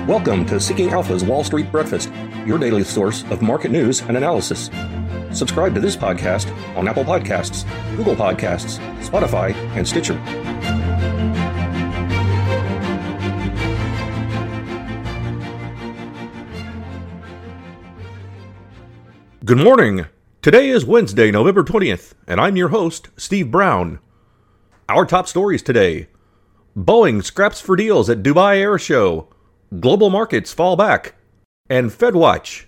Welcome to Seeking Alpha's Wall Street Breakfast, your daily source of market news and analysis. Subscribe to this podcast on Apple Podcasts, Google Podcasts, Spotify, and Stitcher. Good morning. Today is Wednesday, November 20th, and I'm your host, Steve Brown. Our top stories today: Boeing scraps for deals at Dubai Air Show, global markets fall back, and FedWatch.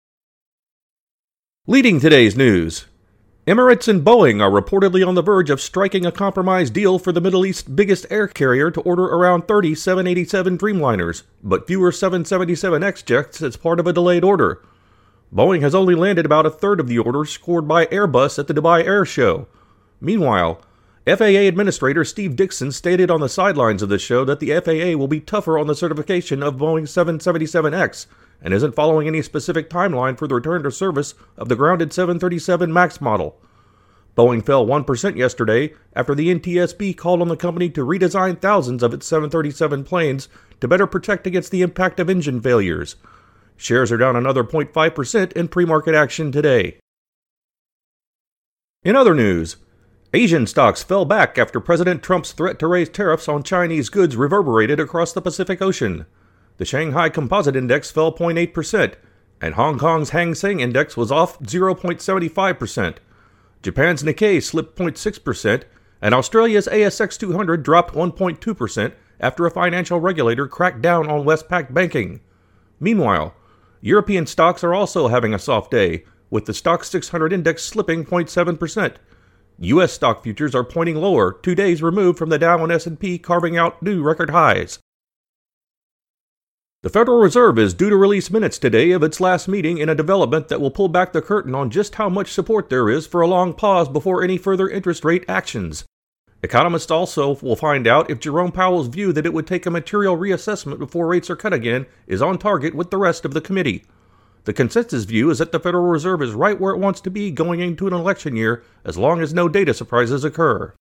Leading today's news, Emirates and Boeing are reportedly on the verge of striking a compromise deal for the Middle East's biggest air carrier to order around 30 787 Dreamliners, but fewer 777X jets as part of a delayed order. Boeing has only landed about a third of the orders scored by Airbus at the Dubai Air Show. Meanwhile, FAA Administrator Steve Dickson stated on the sidelines of the show that the FAA will be tougher on the certification of Boeing 777X and isn't following any specific timeline for the return to service of the grounded 737 MAX model. Boeing fell 1% yesterday after the NTSB called on the company to redesign thousands of its 737 planes to better protect against the impact of engine failures. Shares are down another 0.5% in pre-market action today. In other news, Asian stocks fell back after President Trump's threat to raise tariffs on Chinese goods reverberated across the Pacific Ocean. The Shanghai Composite Index fell 0.8%, and Hong Kong's Hang Seng Index was off 0.75%. Japan's Nikkei slipped 0.6%, and Australia's ASX 200 dropped 1.2% after a financial regulator cracked down on Westpac banking. Meanwhile, European stocks are also having a soft day, with the Stoxx 600 index slipping 0.7%. U.S. stock futures are pointing lower, 2 days removed from the Dow and S&P carving out new record highs. The Federal Reserve is due to release minutes today of its last meeting in a development that will pull back the curtain on just how much support there is for a long pause before any further interest rate actions. Economists also will find out if Jerome Powell's view that it would take a material reassessment before rates are cut again is on target with the rest of the committee. The consensus view is that the Federal Reserve is right where it wants to be going into an election year as long as no data surprises occur.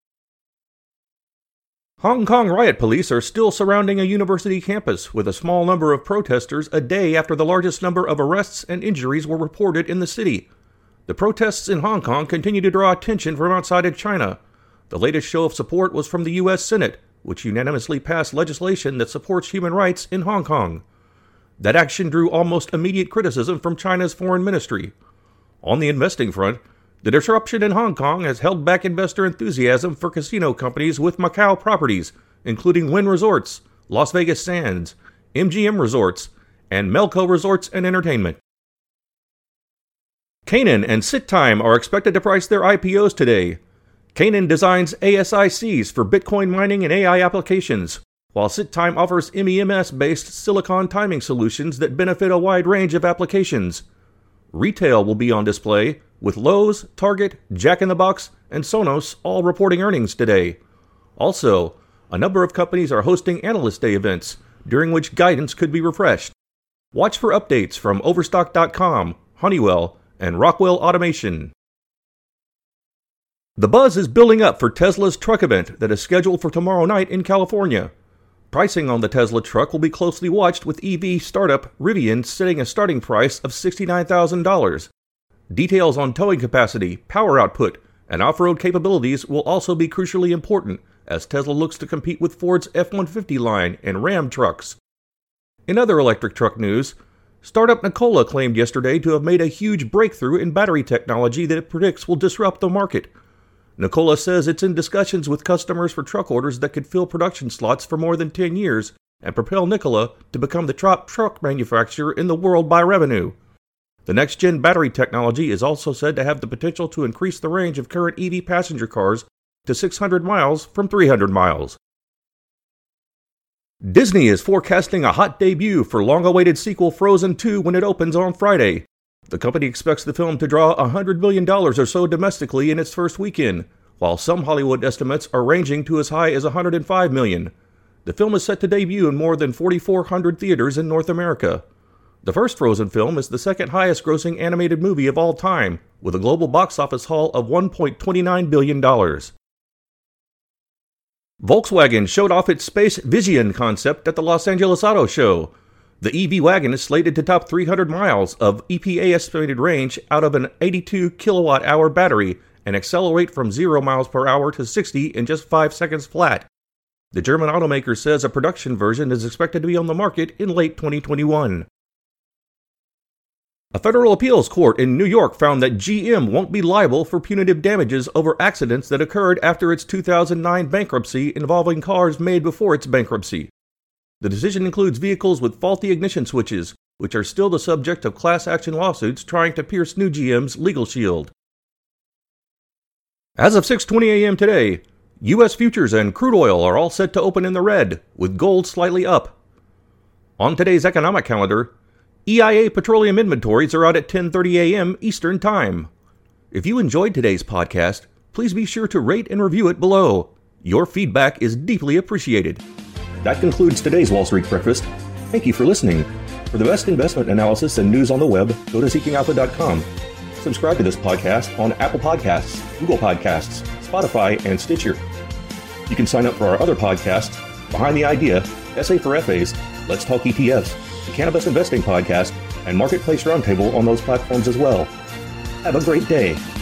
Hong Kong riot police are still surrounding a university campus with a small number of protesters a day after the largest number of arrests and injuries were reported in the city. The protests in Hong Kong continue to draw attention from outside of China. The latest show of support was from the U.S. Senate, which unanimously passed legislation that supports human rights in Hong Kong. That action drew almost immediate criticism from China's foreign ministry. On the investing front, the disruption in Hong Kong has held back investor enthusiasm for casino companies with Macau properties, including Wynn Resorts, Las Vegas Sands, MGM Resorts, and Melco Resorts and Entertainment. Canaan and SitTime are expected to price their IPOs today. Canaan designs ASICs for Bitcoin mining and AI applications, while SitTime offers MEMS-based silicon timing solutions that benefit a wide range of applications. Retail will be on display, with Lowe's, Target, Jack in the Box, and Sonos all reporting earnings today. Also, a number of companies are hosting Analyst Day events, during which guidance could be refreshed. Watch for updates from Overstock.com, Honeywell, and Rockwell Automation. The buzz is building up for Tesla's truck event that is scheduled for tomorrow night in California. Pricing on the Tesla truck will be closely watched, with EV startup Rivian setting a starting price of $69,000. Details on towing capacity, power output, and off-road capabilities will also be crucially important as Tesla looks to compete with Ford's F-150 line and Ram trucks. In other electric truck news, startup Nikola claimed yesterday to have made a huge breakthrough in battery technology that it predicts will disrupt the market. Nikola says it's in discussions with customers for truck orders that could fill production slots for more than 10 years and propel Nikola to become the top truck manufacturer in the world by revenue. The next-gen battery technology is also said to have the potential to increase the range of current EV passenger cars to 600 miles from 300 miles. Disney is forecasting a hot debut for long-awaited sequel Frozen 2 when it opens on Friday. The company expects the film to draw $100 million or so domestically in its first weekend, while some Hollywood estimates are ranging to as high as $105 million. The film is set to debut in more than 4,400 theaters in North America. The first Frozen film is the second highest grossing animated movie of all time, with a global box office haul of $1.29 billion. Volkswagen showed off its Space Vision concept at the Los Angeles Auto Show. The EV wagon is slated to top 300 miles of EPA estimated range out of an 82 kilowatt-hour battery and accelerate from 0 miles per hour to 60 in just 5 seconds flat. The German automaker says a production version is expected to be on the market in late 2021. A federal appeals court in New York found that GM won't be liable for punitive damages over accidents that occurred after its 2009 bankruptcy involving cars made before its bankruptcy. The decision includes vehicles with faulty ignition switches, which are still the subject of class action lawsuits trying to pierce new GM's legal shield. As of 6:20 a.m. today, U.S. futures and crude oil are all set to open in the red, with gold slightly up. On today's economic calendar, EIA petroleum inventories are out at 10:30 a.m. Eastern Time. If you enjoyed today's podcast, please be sure to rate and review it below. Your feedback is deeply appreciated. That concludes today's Wall Street Breakfast. Thank you for listening. For the best investment analysis and news on the web, go to seekingalpha.com. Subscribe to this podcast on Apple Podcasts, Google Podcasts, Spotify, and Stitcher. You can sign up for our other podcasts, Behind the Idea, SA for FAs, Let's Talk ETFs, the Cannabis Investing Podcast, and Marketplace Roundtable on those platforms as well. Have a great day.